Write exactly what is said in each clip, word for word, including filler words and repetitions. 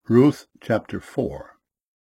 Ruth chapter four.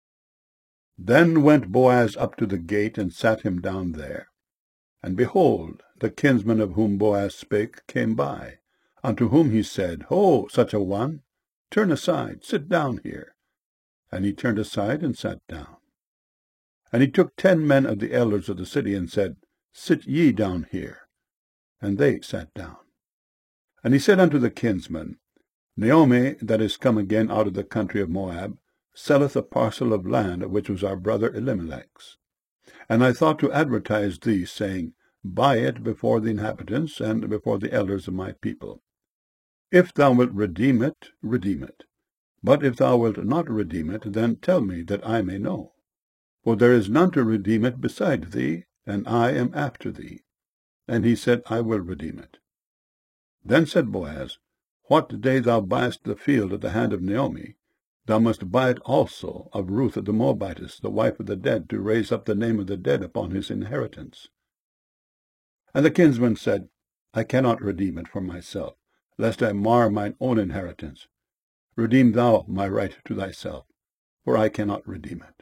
Then went Boaz up to the gate, and sat him down there. And behold, the kinsman of whom Boaz spake came by, unto whom he said, Ho, such a one, turn aside, sit down here. And he turned aside, and sat down. And he took ten men of the elders of the city, and said, Sit ye down here. And they sat down. And he said unto the kinsman, Naomi, that is come again out of the country of Moab, selleth a parcel of land which was our brother Elimelech's. And I thought to advertise thee, saying, Buy it before the inhabitants, and before the elders of my people. If thou wilt redeem it, redeem it. But if thou wilt not redeem it, then tell me, that I may know. For there is none to redeem it beside thee, and I am after thee. And he said, I will redeem it. Then said Boaz, What day thou buyest the field at the hand of Naomi, thou must buy it also of Ruth the Moabitess, the wife of the dead, to raise up the name of the dead upon his inheritance. And the kinsman said, I cannot redeem it for myself, lest I mar mine own inheritance. Redeem thou my right to thyself, for I cannot redeem it.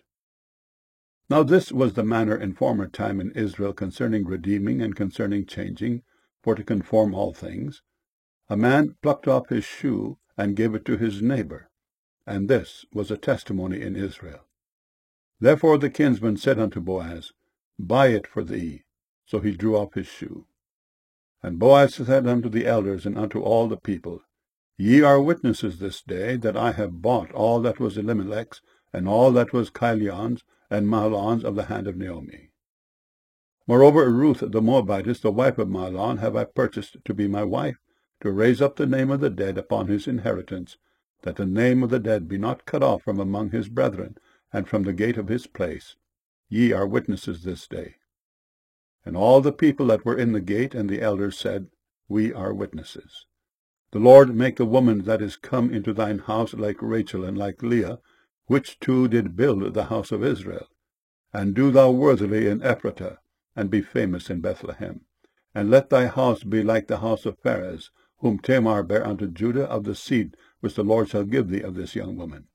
Now this was the manner in former time in Israel concerning redeeming and concerning changing, for to conform all things. A man plucked off his shoe, and gave it to his neighbor, and this was a testimony in Israel. Therefore the kinsman said unto Boaz, Buy it for thee. So he drew off his shoe. And Boaz said unto the elders and unto all the people, Ye are witnesses this day that I have bought all that was Elimelech's, and all that was Chilion's and Mahlon's of the hand of Naomi. Moreover, Ruth the Moabitess, the wife of Mahlon, have I purchased to be my wife, to raise up the name of the dead upon his inheritance, that the name of the dead be not cut off from among his brethren, and from the gate of his place. Ye are witnesses this day. And all the people that were in the gate and the elders said, We are witnesses. The Lord make the woman that is come into thine house like Rachel and like Leah, which two did build the house of Israel. And do thou worthily in Ephratah, and be famous in Bethlehem. And let thy house be like the house of Pharez, whom Tamar bare unto Judah, of the seed which the Lord shall give thee of this young woman.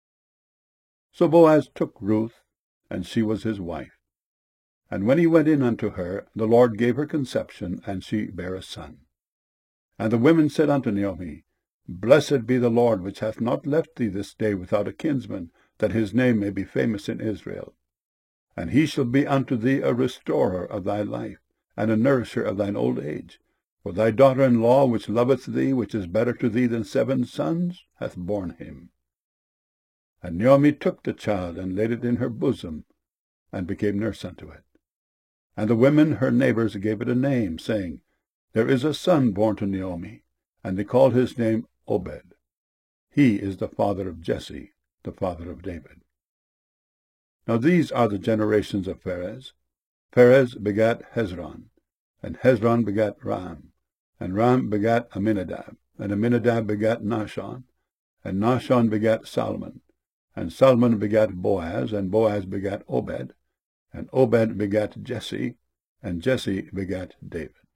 So Boaz took Ruth, and she was his wife. And when he went in unto her, the Lord gave her conception, and she bare a son. And the women said unto Naomi, Blessed be the Lord, which hath not left thee this day without a kinsman, that his name may be famous in Israel. And he shall be unto thee a restorer of thy life, and a nourisher of thine old age. For thy daughter-in-law, which loveth thee, which is better to thee than seven sons, hath borne him. And Naomi took the child, and laid it in her bosom, and became nurse unto it. And the women, her neighbors, gave it a name, saying, There is a son born to Naomi, and they called his name Obed. He is the father of Jesse, the father of David. Now these are the generations of Pharez. Pharez begat Hezron, and Hezron begat Ram, and Ram begat Aminadab, and Aminadab begat Nahshon, and Nahshon begat Salmon, and Salmon begat Boaz, and Boaz begat Obed, and Obed begat Jesse, and Jesse begat David.